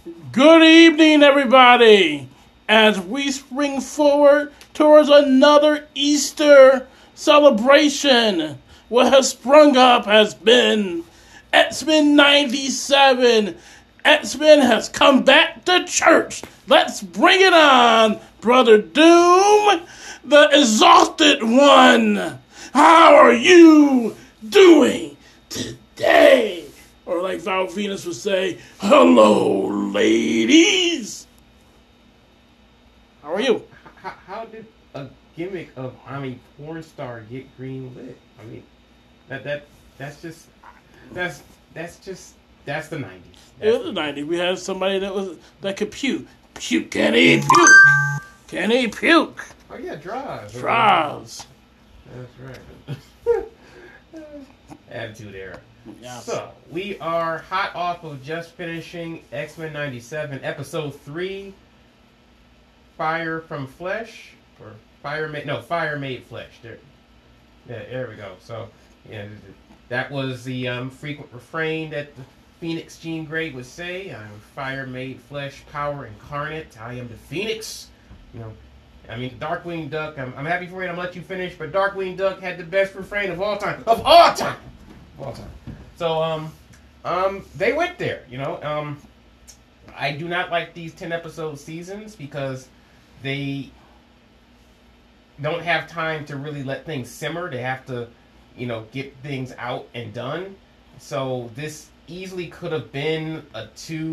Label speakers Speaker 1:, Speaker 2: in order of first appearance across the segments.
Speaker 1: Good evening, everybody, as we spring forward towards another Easter celebration. What has sprung up has been X-Men 97. X-Men has come back to church. Let's bring it on, Brother Doom, the exhausted one. How are you doing today? Or like Val Venus would say, hello, ladies. How are you?
Speaker 2: How did a gimmick of I'm a porn star get green lit? I mean, that's the 90s.
Speaker 1: It was the 90s. We had somebody that could puke. Puke. Can he puke? Can he puke?
Speaker 2: Oh yeah, Draws.
Speaker 1: Draws.
Speaker 2: That's right. Attitude Era.
Speaker 1: Yeah.
Speaker 2: So, we are hot off of just finishing X-Men 97, Episode 3, Fire from Flesh, or Fire Made Flesh. There we go. So, yeah, that was the frequent refrain that the Phoenix Jean Grey would say. I'm fire made flesh, power incarnate. I am the Phoenix. You know, I mean, Darkwing Duck, I'm happy for you, I'm going to let you finish, but Darkwing Duck had the best refrain of all time. Of all time! So, they went there, you know. I do not like these 10-episode seasons because they don't have time to really let things simmer. They have to, you know, get things out and done. So this easily could have been a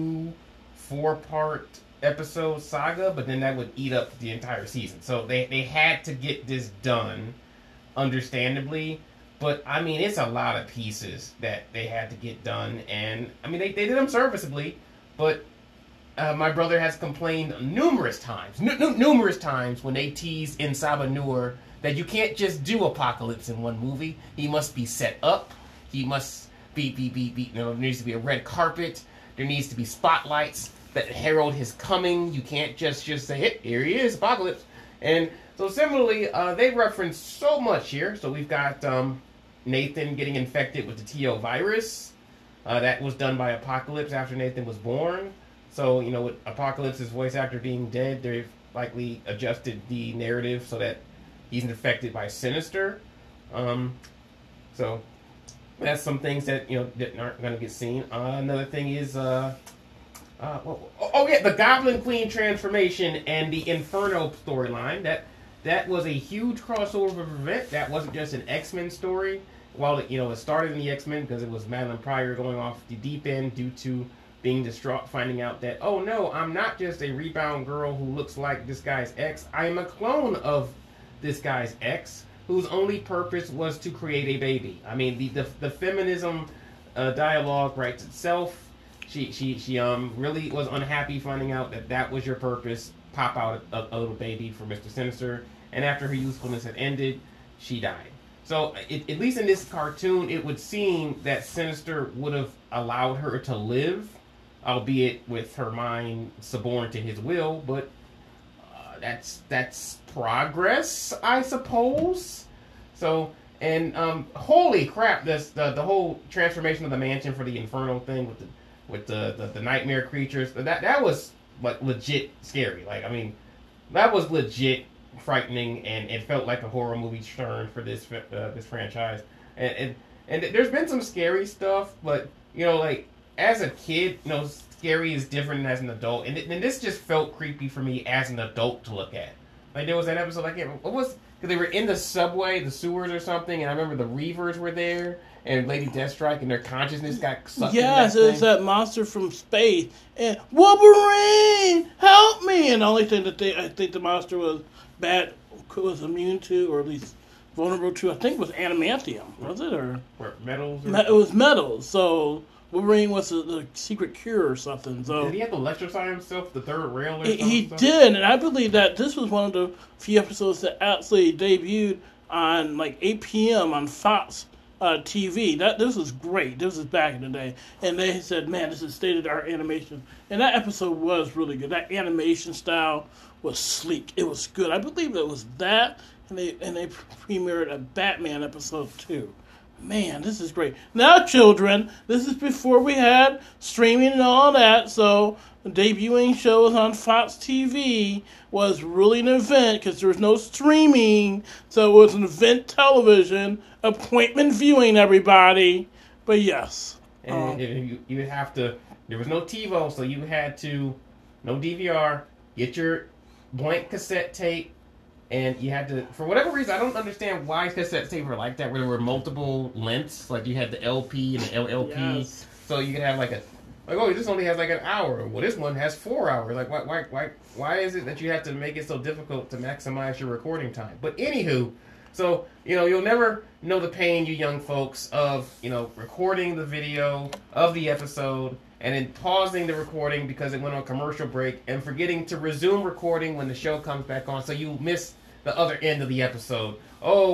Speaker 2: 2-4-part episode saga, but then that would eat up the entire season. So they had to get this done, understandably. But, I mean, it's a lot of pieces that they had to get done. And, I mean, they did them serviceably. But my brother has complained numerous times when they teased in Sabanur that you can't just do Apocalypse in one movie. He must be set up. He must be you know, there needs to be a red carpet. There needs to be spotlights that herald his coming. You can't just say, hey, here he is, Apocalypse. And so, similarly, they reference so much here. So, we've got Nathan getting infected with the TO virus. That was done by Apocalypse after Nathan was born. So, you know, with Apocalypse's voice actor being dead, they've likely adjusted the narrative so that he's infected by Sinister. So, that's some things that, you know, that aren't going to get seen. Another thing is, the Goblin Queen transformation and the Inferno storyline. That was a huge crossover event. That wasn't just an X-Men story. While it started in the X-Men because it was Madeline Pryor going off the deep end due to being distraught, finding out that, oh no, I'm not just a rebound girl who looks like this guy's ex. I am a clone of this guy's ex, whose only purpose was to create a baby. I mean, the feminism dialogue writes itself. She really was unhappy finding out that was your purpose. Pop out a little baby for Mr. Sinister, and after her usefulness had ended, she died. So, at least in this cartoon, it would seem that Sinister would have allowed her to live, albeit with her mind suborned to his will, but that's progress, I suppose. So, and holy crap, the whole transformation of the mansion for the Inferno thing with the nightmare creatures, that was like legit scary. Like, I mean, that was legit frightening, and it felt like a horror movie turn for this franchise. And there's been some scary stuff, but you know, like as a kid, you know, scary is different than as an adult, and this just felt creepy for me as an adult to look at. Like there was an episode, I can't remember what was, because they were in the subway, the sewers or something, and I remember the Reavers were there. And Lady Deathstrike and their consciousness got sucked into that thing.
Speaker 1: It's that monster from space. And Wolverine, help me! And the only thing that I think the monster was immune to, or at least vulnerable to, I think was adamantium. Was it? Or
Speaker 2: metals?
Speaker 1: It was metals. So Wolverine was the secret cure or something. So
Speaker 2: did he have to electrify himself, the third rail or something?
Speaker 1: He did, and I believe that this was one of the few episodes that actually debuted on like 8 p.m. on Fox TV. This was great. This was back in the day, and they said, "Man, this is state-of-the-art animation." And that episode was really good. That animation style was sleek. It was good. I believe it was that, and they premiered a Batman episode too. Man, this is great. Now, children, this is before we had streaming and all that, so debuting shows on Fox TV was really an event because there was no streaming, so it was an event television, appointment viewing, everybody. But yes.
Speaker 2: And you would have to, there was no TiVo, so you had to, no DVR, get your blank cassette tape, and you had to, for whatever reason, I don't understand why cassette tapes were like that, where there were multiple lengths, like you had the LP and the LLP,
Speaker 1: Yes.
Speaker 2: so you could have like oh, this only has like an hour, well, this one has 4 hours, like why is it that you have to make it so difficult to maximize your recording time? But anywho, so, you'll never know the pain, you young folks, of, recording the video of the episode and then pausing the recording because it went on commercial break and forgetting to resume recording when the show comes back on, so you miss the other end of the episode. Oh,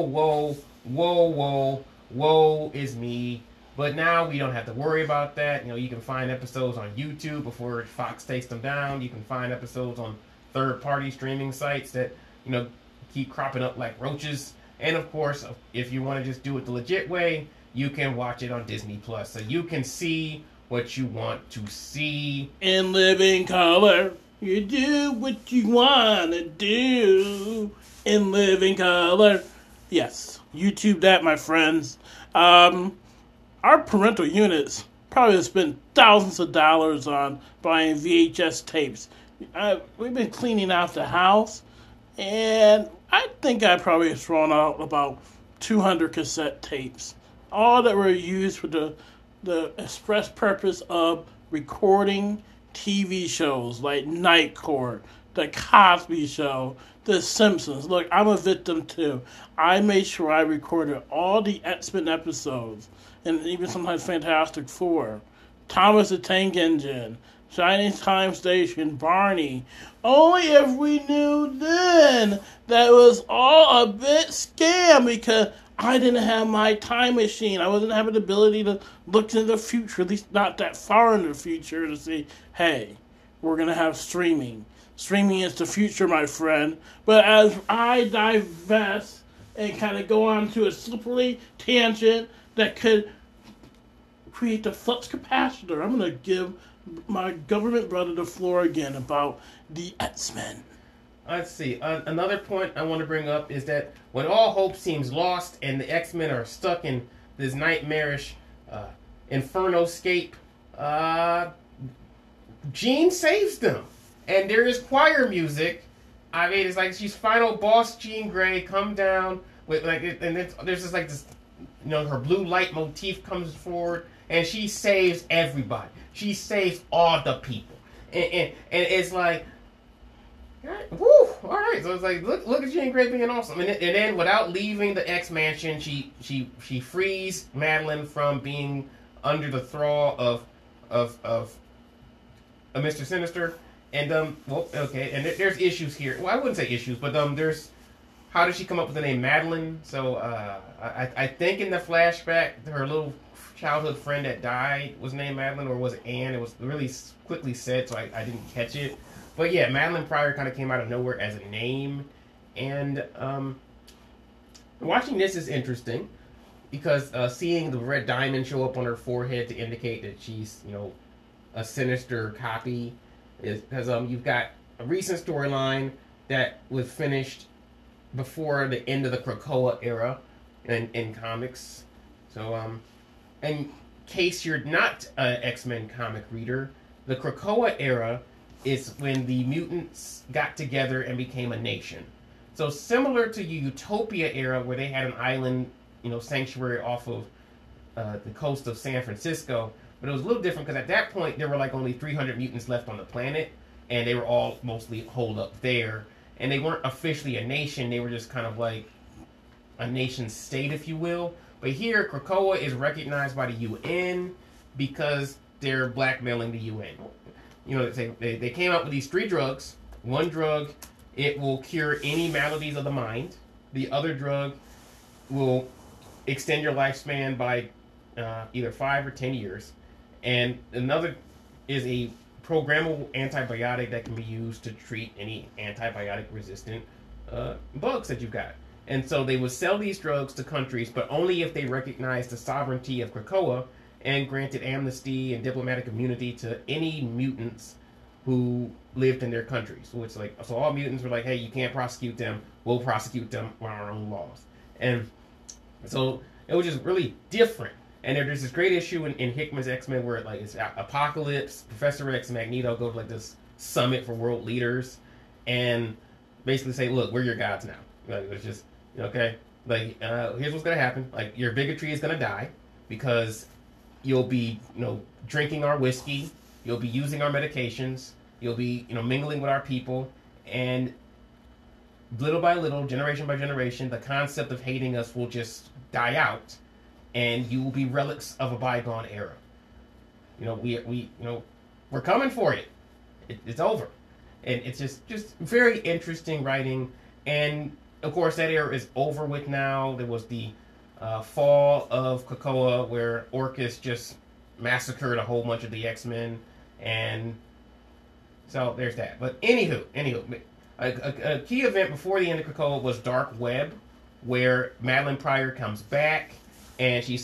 Speaker 2: woe is me. But now we don't have to worry about that. You can find episodes on YouTube before Fox takes them down. You can find episodes on third-party streaming sites that, keep cropping up like roaches. And of course, if you want to just do it the legit way, you can watch it on Disney Plus, so you can see what you want to see
Speaker 1: In living color, you do what you want to do in living color. Yes, YouTube that, my friends. Our parental units probably spend thousands of dollars on buying VHS tapes. We've been cleaning out the house, and I think I probably have thrown out about 200 cassette tapes, all that were used for the express purpose of recording TV shows like Night Court, The Cosby Show, The Simpsons. Look, I'm a victim too. I made sure I recorded all the X-Men episodes, and even sometimes Fantastic Four, Thomas the Tank Engine, Shining Time Station, Barney. Only if we knew then that it was all a bit scam, because I didn't have my time machine. I wasn't having the ability to look into the future, at least not that far into the future, to see, hey, we're going to have streaming. Streaming is the future, my friend. But as I divest and kind of go on to a slippery tangent that could create the flux capacitor, I'm going to give my government brother the floor again about the X-Men.
Speaker 2: Let's see. Another point I want to bring up is that when all hope seems lost and the X-Men are stuck in this nightmarish inferno-scape, Jean saves them. And there is choir music. I mean, it's like she's final boss Jean Grey come down with and there's just like this, her blue light motif comes forward, and she saves everybody. She saves all the people, and it's like, woo! All right, so it's like look at Jean Grey being awesome, and then without leaving the X Mansion, she frees Madeline from being under the thrall of Mr. Sinister. And, and there's issues here. Well, I wouldn't say issues, but there's, how did she come up with the name Madeline? So, I think in the flashback, her little childhood friend that died was named Madeline, or was it Anne? It was really quickly said, so I didn't catch it. But yeah, Madeline Pryor kind of came out of nowhere as a name. And, watching this is interesting, because seeing the red diamond show up on her forehead to indicate that she's, a Sinister copy, is because you've got a recent storyline that was finished before the end of the Krakoa era in comics. So, in case you're not an X-Men comic reader, the Krakoa era is when the mutants got together and became a nation. So similar to Utopia era, where they had an island, sanctuary off of the coast of San Francisco. But it was a little different because at that point there were like only 300 mutants left on the planet, and they were all mostly holed up there. And they weren't officially a nation; they were just kind of like a nation state, if you will. But here, Krakoa is recognized by the UN because they're blackmailing the UN. They came out with these 3 drugs. One drug, it will cure any maladies of the mind. The other drug will extend your lifespan by either 5 or 10 years. And another is a programmable antibiotic that can be used to treat any antibiotic-resistant bugs that you've got. And so they would sell these drugs to countries, but only if they recognized the sovereignty of Krakoa and granted amnesty and diplomatic immunity to any mutants who lived in their countries. So it's like, so all mutants were like, hey, you can't prosecute them. We'll prosecute them on our own laws. And so it was just really different. And there's this great issue in Hickman's X-Men where like it's Apocalypse, Professor X, and Magneto go to like this summit for world leaders and basically say, look, we're your gods now. Like, it's just, okay, like, here's what's going to happen. Like, your bigotry is going to die because you'll be, drinking our whiskey. You'll be using our medications. You'll be, mingling with our people. And little by little, generation by generation, the concept of hating us will just die out. And you will be relics of a bygone era. We're coming for it. It's over. And it's just very interesting writing. And, of course, that era is over with now. There was the fall of Krakoa where Orchis just massacred a whole bunch of the X-Men. And so there's that. But anywho, a key event before the end of Krakoa was Dark Web, where Madeline Pryor comes back and she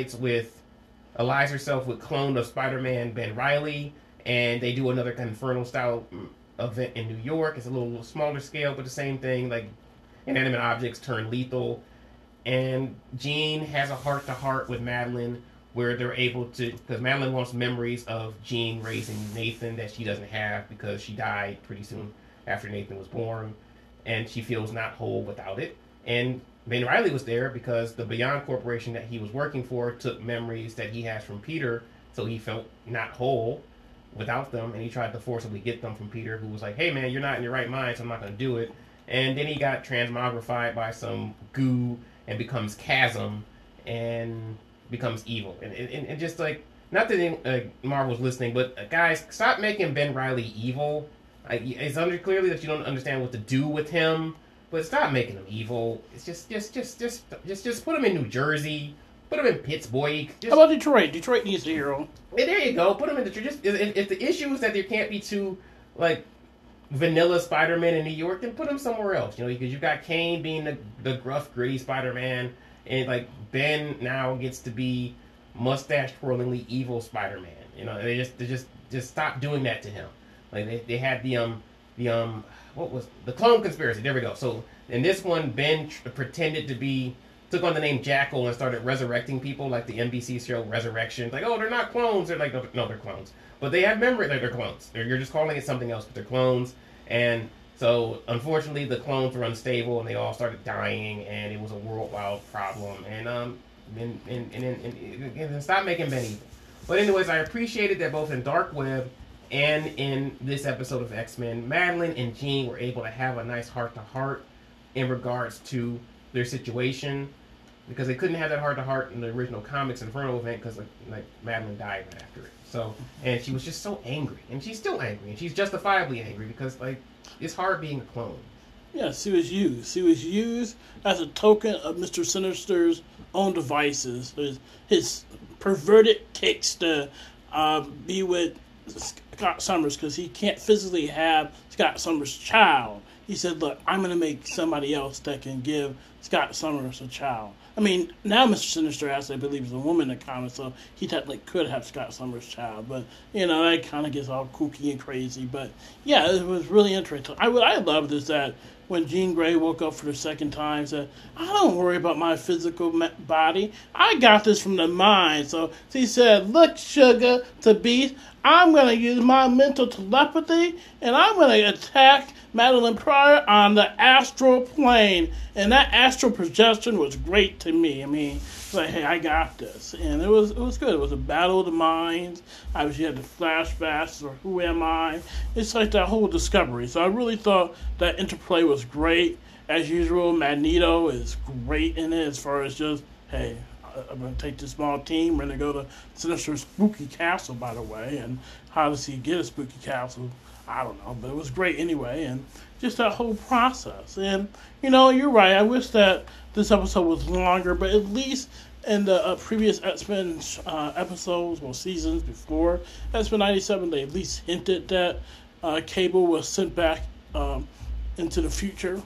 Speaker 2: allies herself with clone of Spider-Man Ben Reilly, and they do another Infernal style event in New York. It's a little smaller scale, but the same thing, like inanimate objects turn lethal. And Jean has a heart-to-heart with Madeline where they're able to, because Madeline wants memories of Jean raising Nathan that she doesn't have because she died pretty soon after Nathan was born, and she feels not whole without it. And Ben Reilly was there because the Beyond Corporation that he was working for took memories that he has from Peter, so he felt not whole without them, and he tried to forcibly get them from Peter, who was like, hey man, you're not in your right mind, so I'm not going to do it. And then he got transmogrified by some goo and becomes Chasm and becomes evil. And just like, not that Marvel's listening, but guys, stop making Ben Reilly evil. It's clearly that you don't understand what to do with him, but stop making him evil. It's just put him in New Jersey. Put him in Pittsburgh.
Speaker 1: How about Detroit? Detroit needs a hero.
Speaker 2: Yeah, there you go. Put him in Detroit. If the issue is that there can't be two, like, vanilla Spider-Man in New York, then put him somewhere else. Because you've got Kane being the gruff, gritty Spider-Man, and, like, Ben now gets to be mustache-twirlingly evil Spider-Man. They just stop doing that to him. Like, they had what was the Clone Conspiracy? There we go. So, in this one, Ben pretended to be, took on the name Jackal and started resurrecting people, like the NBC show Resurrection. Like, oh, they're not clones. They're like, no, they're clones. But they have memory that they're clones. You're just calling it something else, but they're clones. And so, unfortunately, the clones were unstable, and they all started dying, and it was a worldwide problem. And stop making Ben evil. But anyways, I appreciated that both in Dark Web and in this episode of X-Men, Madeline and Jean were able to have a nice heart-to-heart in regards to their situation, because they couldn't have that heart-to-heart in the original comics Inferno event because like Madeline died right after it. So, and she was just so angry, and she's still angry, and she's justifiably angry because like it's hard being a clone.
Speaker 1: Yeah, she was used. She was used as a token of Mr. Sinister's own devices, his perverted kicks to be with Scott Summers because he can't physically have Scott Summers' child. He said, look, I'm going to make somebody else that can give Scott Summers a child. I mean, now Mr. Sinister actually believes a woman in the comics, so he technically could have Scott Summers' child. But, that kind of gets all kooky and crazy. But, yeah, it was really interesting. What I loved is that when Jean Grey woke up for the second time, said, I don't worry about my physical body. I got this from the mind. So she said, look, Sugar, to Beast, I'm going to use my mental telepathy, and I'm going to attack Madeline Pryor on the astral plane. And that astral projection was great to me. I mean, it's like, hey, I got this. And it was good. It was a battle of the minds. Obviously, you had the flashbacks, or who am I? It's like that whole discovery. So I really thought that interplay was great. As usual, Magneto is great in it as far as just, hey, I'm going to take this small team. We're going to go to Sinister's spooky castle, by the way. And how does he get a spooky castle? I don't know, but it was great anyway, and just that whole process. And, you're right, I wish that this episode was longer, but at least in the previous X-Men episodes or seasons before X-Men 97, they at least hinted that Cable was sent back into the future,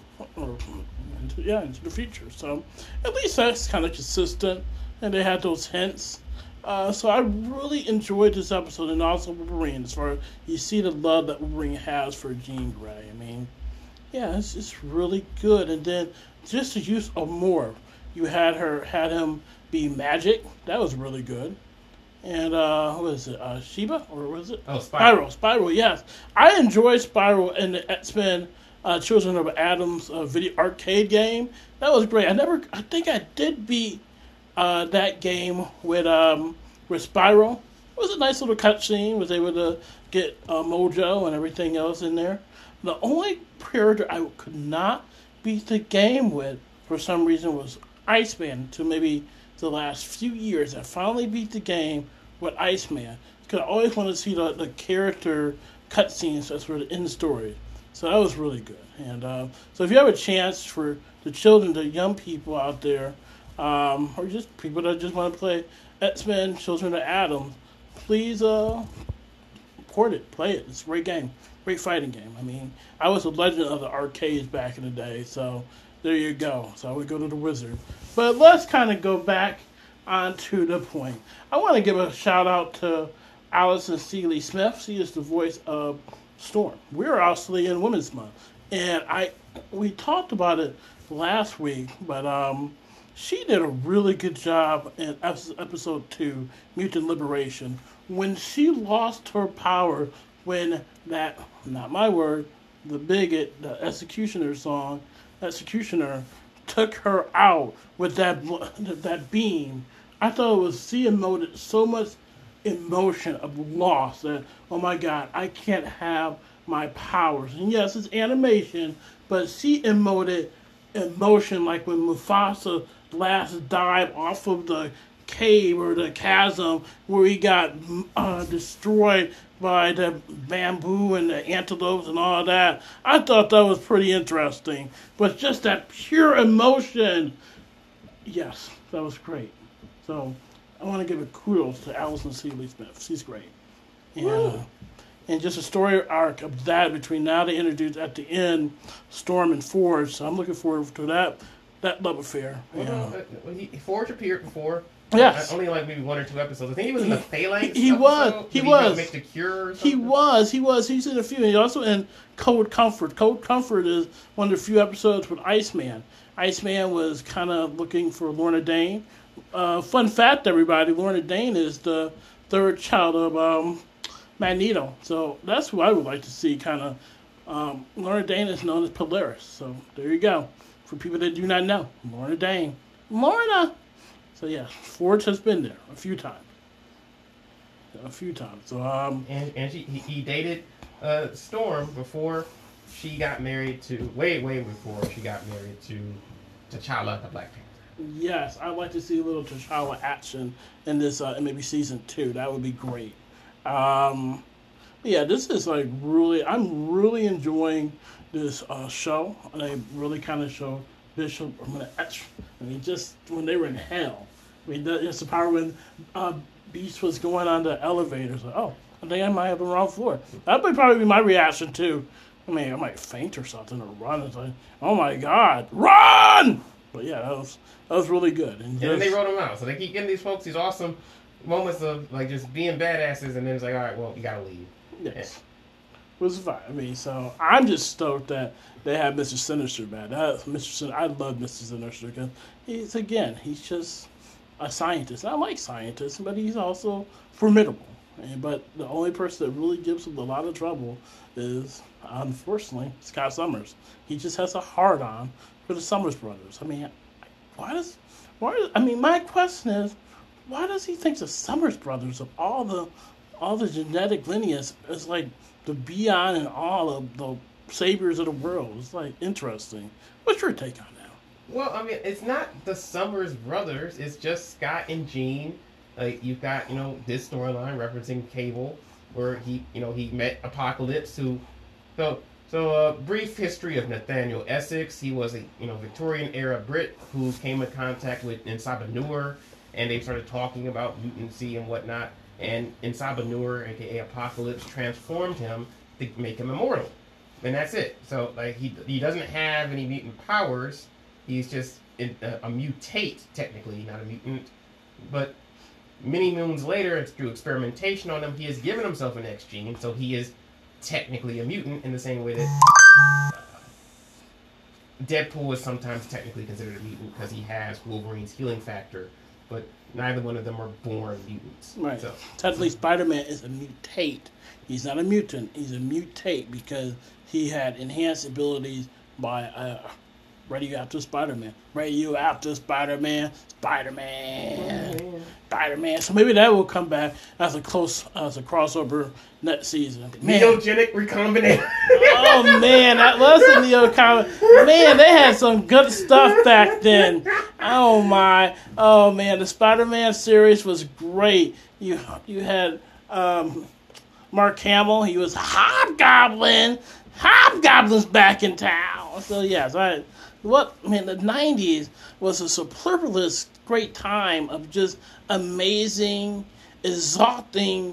Speaker 1: into the future. So at least that's kind of consistent, and they had those hints. So I really enjoyed this episode, and also Wolverine. As far as you see the love that Wolverine has for Jean Grey. I mean, yeah, it's really good. And then just the use of Morph. You had him be magic. That was really good. And what is it? Sheba, or was it?
Speaker 2: Oh, Spiral.
Speaker 1: Spiral. Yes, I enjoyed Spiral in the X-Men Children of Adam's video arcade game. That was great. I think I did beat that game with Spiral. It was a nice little cutscene. Was able to get Mojo and everything else in there. The only character I could not beat the game with for some reason was Iceman. To maybe the last few years, I finally beat the game with Iceman. Because I always wanted to see the character cutscenes that's for the end story. So that was really good. And so if you have a chance for the children, the young people out there, or just people that just want to play X-Men Children of Atom, please port it, play it. It's a great game, great fighting game. I mean, I was a legend of the arcades back in the day, so there you go. So I would go to the Wizard. But let's kind of go back onto the point. I want to give a shout out to Allison Seeley Smith. She is the voice of Storm. We're actually in Women's Month, and we talked about it last week, but she did a really good job in episode 2, Mutant Liberation, when she lost her power when that, not my word, the bigot, the Executioner took her out with that beam. I thought it was, she emoted so much emotion of loss that, oh my God, I can't have my powers. And yes, it's animation, but she emoted emotion like when Mufasa last died off of the cave or the chasm where he got destroyed by the bamboo and the antelopes and all that. I thought that was pretty interesting. But just that pure emotion, yes, that was great. So I want to give a kudos to Allison Seeley Smith. She's great. And just a story arc of that between now they introduce at the end Storm and Forge. So I'm looking forward to that love affair.
Speaker 2: Forge appeared before.
Speaker 1: Yes.
Speaker 2: Only like maybe 1 or 2 episodes. I think he was in the Phalanx.
Speaker 1: He was. He was.
Speaker 2: Make the cure or something?
Speaker 1: He was. He's in a few. He's also in Code Comfort. Code Comfort is one of the few episodes with Iceman. Iceman was kind of looking for Lorna Dane. Fun fact, everybody, Lorna Dane is the third child of Magneto. So that's who I would like to see kind of. Lorna Dane is known as Polaris. So there you go. For people that do not know, Lorna Dane. Lorna! So yeah, Forge has been there a few times. So
Speaker 2: and he dated Storm before she got married to way before she got married to T'Challa, the Black Panther.
Speaker 1: Yes, I'd like to see a little T'Challa action in this, maybe season 2. That would be great. Yeah, this is like really, I'm really enjoying this show, and they really kind of show Bishop. I mean, just when they were in hell. I mean, it's the power when Beast was going on the elevator. So, oh, I think I might have the wrong floor. That would probably be my reaction too. I mean, I might faint or something or run. It's like, oh my God, run! But yeah, that was really good.
Speaker 2: And then they wrote him out. So they keep getting these folks these awesome moments of like just being badasses, and then it's like, all right, well, you gotta leave.
Speaker 1: Yes. Yeah. Was fine. I mean, so I'm just stoked that they have Mr. Sinister back. I love Mr. Sinister because he's just a scientist. I like scientists, but he's also formidable. But the only person that really gives him a lot of trouble is, unfortunately, Scott Summers. He just has a hard-on for the Summers brothers. I mean, my question is, why does he think the Summers brothers of all the genetic lineage is like the Beyond and all of the saviors of the world? It's like interesting. What's your take on that?
Speaker 2: Well, I mean, it's not the Summers brothers. It's just Scott and Jean. Like you've got, this storyline referencing Cable, where he met Apocalypse. Brief history of Nathaniel Essex. He was a Victorian era Brit who came in contact with N'Saba, and they started talking about mutancy and whatnot. And N'Saba, aka Apocalypse, transformed him to make him immortal, and that's it. So like he doesn't have any mutant powers. He's just a mutate, technically, not a mutant. But many moons later, through experimentation on him, he has given himself an X gene, so he is technically a mutant in the same way that Deadpool is sometimes technically considered a mutant because he has Wolverine's healing factor, but neither one of them are born mutants.
Speaker 1: Right.
Speaker 2: So,
Speaker 1: technically, Spider-Man is a mutate. He's not a mutant. He's a mutate because he had enhanced abilities by radioactive Spider-Man. Radioactive Spider-Man. Spider-Man. Spider-Man. So maybe that will come back as a crossover next season.
Speaker 2: Neogenic recombination.
Speaker 1: Oh man, that was a Neo comic. Man, they had some good stuff back then. Oh my. Oh man, the Spider-Man series was great. You had Mark Hamill. He was Hobgoblin. Hobgoblin's back in town. So yes, the 90s was a superfluous great time of just amazing, exalting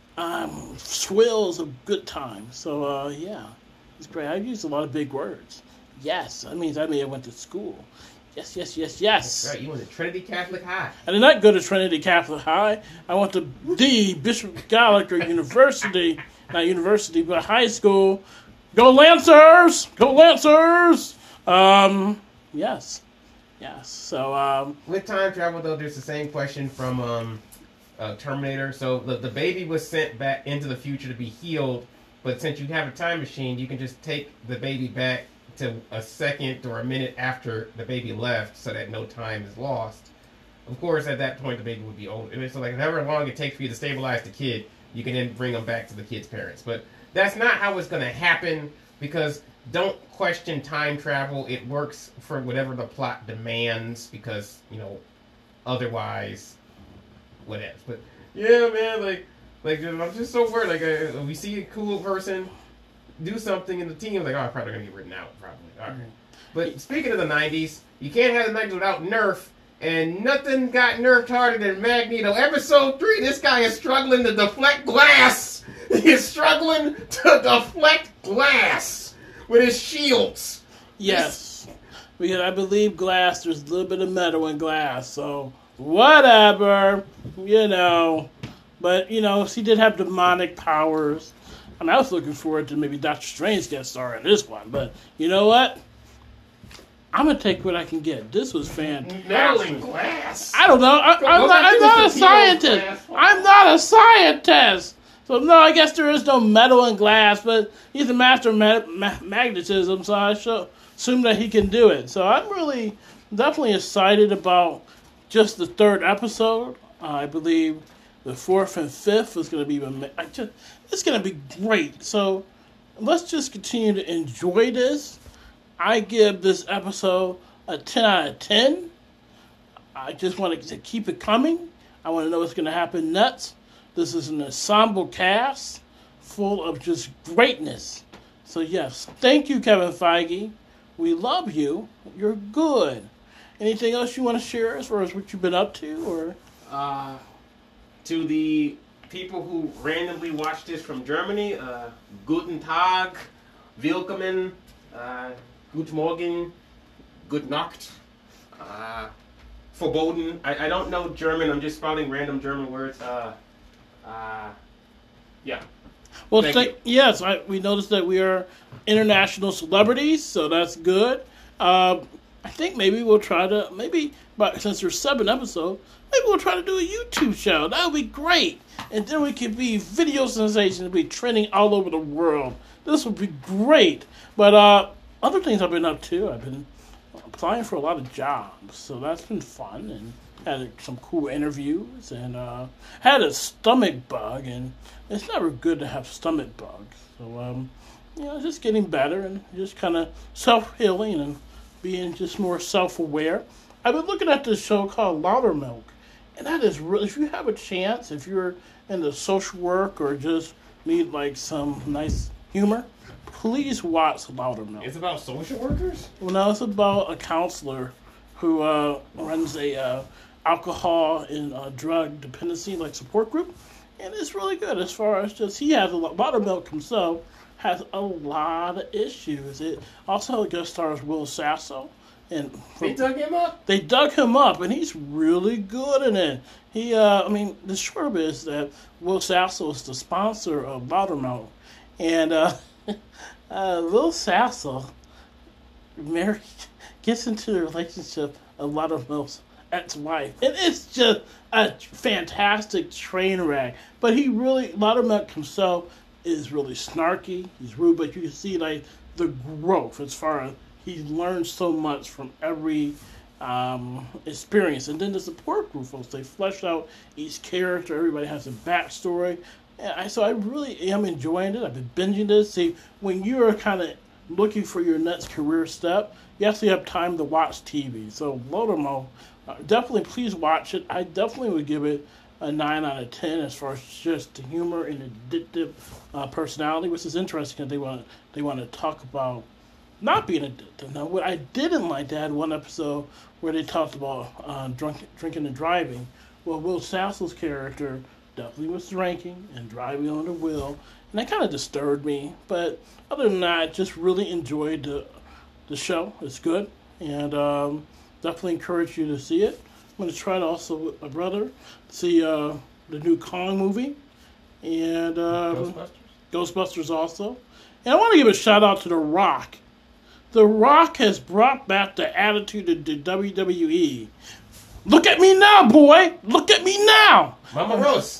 Speaker 1: swills of good times. So yeah, it's great. I've used a lot of big words. Yes, that means I may have went to school. Yes.
Speaker 2: That's right, you went to Trinity Catholic High.
Speaker 1: I did not go to Trinity Catholic High. I went to the Bishop Gallagher University. Not university, but high school. Go Lancers! Go Lancers! Yes. So,
Speaker 2: with time travel, though, there's the same question from Terminator. So the baby was sent back into the future to be healed, but since you have a time machine, you can just take the baby back to a second or a minute after the baby left so that no time is lost. Of course, at that point, the baby would be old. And it's like however long it takes for you to stabilize the kid, you can then bring them back to the kid's parents. But that's not how it's going to happen, because don't question time travel. It works for whatever the plot demands, because, otherwise, whatever. But, yeah, man, I'm just so worried. We see a cool person do something in the team, I'm probably going to get written out, probably. All right. But speaking of the 90s, you can't have the 90s without Nerf, and nothing got nerfed harder than Magneto. Episode 3, this guy is struggling to deflect glass. He is struggling to deflect glass with his shields.
Speaker 1: Yes. Because I believe glass, there's a little bit of metal in glass, so whatever, But, she did have demonic powers. I was looking forward to maybe Doctor Strange guest star in this one, but you know what? I'm going to take what I can get. This was fantastic.
Speaker 2: Metal and glass.
Speaker 1: I don't know. I'm not a scientist. I'm not a scientist. So, no, I guess there is no metal and glass, but he's a master of magnetism, so I assume that he can do it. So I'm really definitely excited about just the third episode. I believe the fourth and fifth is going to be it's going to be great. So let's just continue to enjoy this. I give this episode a 10 out of 10. I just want to keep it coming. I want to know what's going to happen next. This is an ensemble cast full of just greatness. So yes, thank you, Kevin Feige. We love you. You're good. Anything else you want to share as far as what you've been up to? Or
Speaker 3: to the people who randomly watch this from Germany, Guten Tag, Willkommen, Guten Morgen, Good Nacht, Verboten. I don't know German. I'm just spouting random German words. Yeah.
Speaker 1: Well, yes, we noticed that we are international celebrities, so that's good. I think maybe we'll try to, since there's 7 episodes, maybe we'll try to do a YouTube show. That would be great. And then we could be video sensations, be trending all over the world. This would be great. But other things I've been up to, I've been applying for a lot of jobs, so that's been fun, and had some cool interviews, and had a stomach bug, and it's never good to have stomach bugs. So, just getting better and just kind of self-healing and being just more self-aware. I've been looking at this show called Loudermilk, and that is really, if you have a chance, if you're into social work or just need some nice humor, please watch Loudermilk.
Speaker 2: It's about social workers?
Speaker 1: Well, no, it's about a counselor who runs a alcohol and drug dependency support group, and it's really good as far as just he has Loudermilk himself has a lot of issues. It also guest stars Will Sasso, And
Speaker 2: They dug him up?
Speaker 1: They dug him up, and he's really good in it. The short of it is that Will Sasso is the sponsor of Loudermilk. And Will Sasso gets into a relationship of Loudermilk's ex-wife. And it's just a fantastic train wreck. But Loudermilk himself is really snarky. He's rude, but you can see like the growth as far as he learns so much from every experience. And then the support group folks, they flesh out each character. Everybody has a backstory. And so I really am enjoying it. I've been binging this. See, when you're kind of looking for your next career step, you actually have time to watch TV. So Loudermilk, definitely please watch it. I definitely would give it a 9 out of 10 as far as just the humor and addictive personality, which is interesting because they want to talk about not being addicted. Now, what I didn't like, they had one episode where they talked about drinking and driving. Well, Will Sasso's character definitely was drinking and driving on the wheel, and that kind of disturbed me. But other than that, I just really enjoyed the show. It's good, and definitely encourage you to see it. I'm going to try to also, with my brother, see the new Kong movie, and Ghostbusters also. And I want to give a shout out to The Rock. The Rock has brought back the attitude of the WWE. Look at me now, boy! Look at me now!
Speaker 2: Mama Rose.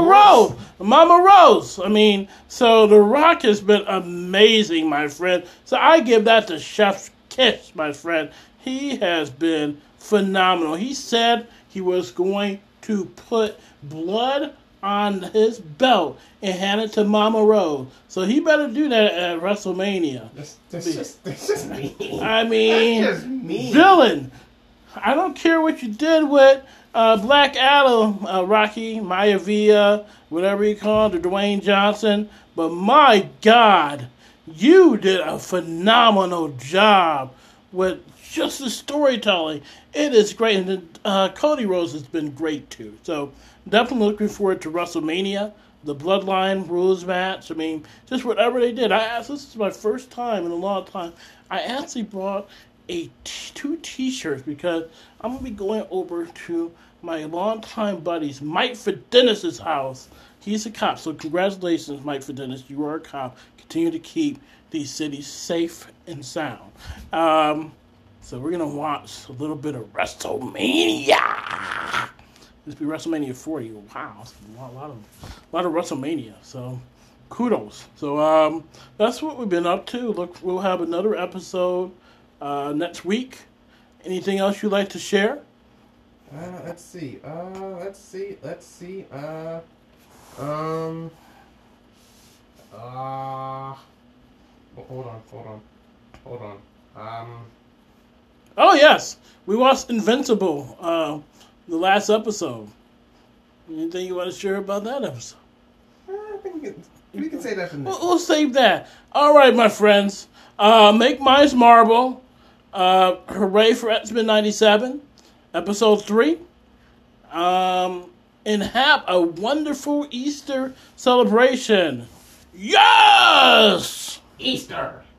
Speaker 1: Mama Rose. I mean, so The Rock has been amazing, my friend. So I give that the chef's kiss, my friend. He has been phenomenal. He said he was going to put blood on his belt and hand it to Mama Rose. So he better do that at WrestleMania.
Speaker 2: That's just mean.
Speaker 1: I mean,
Speaker 2: that's just mean.
Speaker 1: Villain. I don't care what you did with Black Adam, Rocky, Maivia, whatever you call it, or Dwayne Johnson, but my God, you did a phenomenal job with just the storytelling. It is great, and Cody Rhodes has been great too. So definitely looking forward to WrestleMania, the Bloodline Rules match. I mean, just whatever they did. This is my first time in a long time. I actually brought two T-shirts because I'm gonna be going over to my longtime buddy's Mike Fidenis' house. He's a cop, so congratulations, Mike Fidenis. You are a cop. Continue to keep these cities safe and sound. So we're gonna watch a little bit of WrestleMania. This will be WrestleMania 40. Wow, that's a lot of WrestleMania. So kudos. So that's what we've been up to. Look, we'll have another episode next week. Anything else you'd like to share?
Speaker 2: Let's see. Hold on.
Speaker 1: Oh yes, we watched Invincible. The last episode. Anything you want to share about that episode?
Speaker 2: I think we can say that for next.
Speaker 1: We'll save that. All right, my friends. Make Mine's Marvel. Hooray for X-Men 97, episode 3. And have a wonderful Easter celebration. Yes!
Speaker 2: Easter!